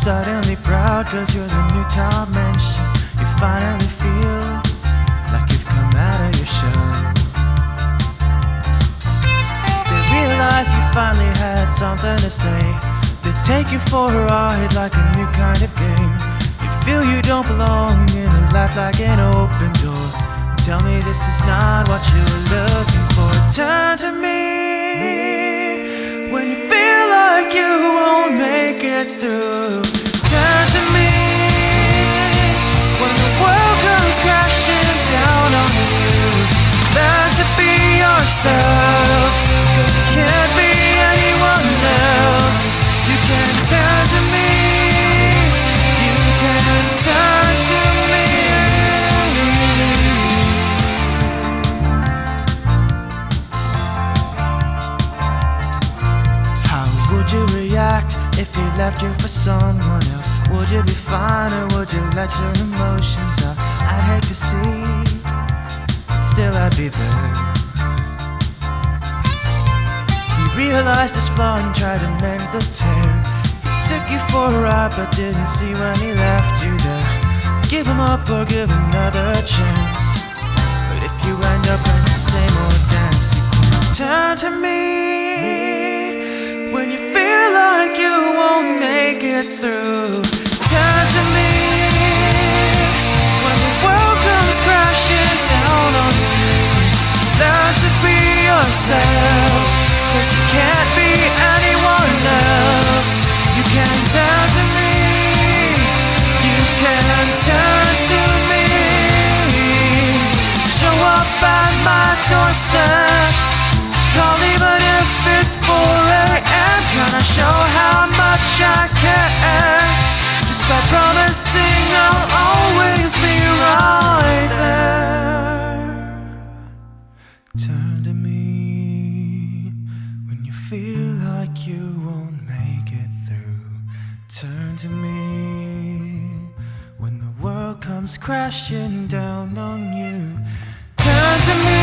suddenly proud cause you're the new top mention. You finally feel like you've come out of your shell. They realize you finally had something to say. They take you for a ride like a new kind of game. You feel you don't belong in a life like an open door. Tell me this is not what you were looking for. Turn to me when you feel like you won't make it through. Turn to me when the world comes crashing down on you. Learn to be yourself, cause you can't be anyone else. You can turn to me, you can turn to me. How would you react if he left you for someone else? Would you be fine or would you let your emotions out? I'd hate to see, but still I'd be there. He realized his flaw and tried to mend the tear. He took you for a ride but didn't see when he left you there. Give him up or give another chance. But if you end up in the same old dance, you can turn to me when you feel like you won't make it through. Turn to me when the world comes crashing down on you. Learn to be yourself, cause you can't be anyone else. You can turn to me, you can turn to me. Show up at my doorstep, call even if it's 4 AM. Can I show how much I care? Just by promising I'll always be right there. Turn to me when you feel like you won't make it through. Turn to me when the world comes crashing down on you. Turn to me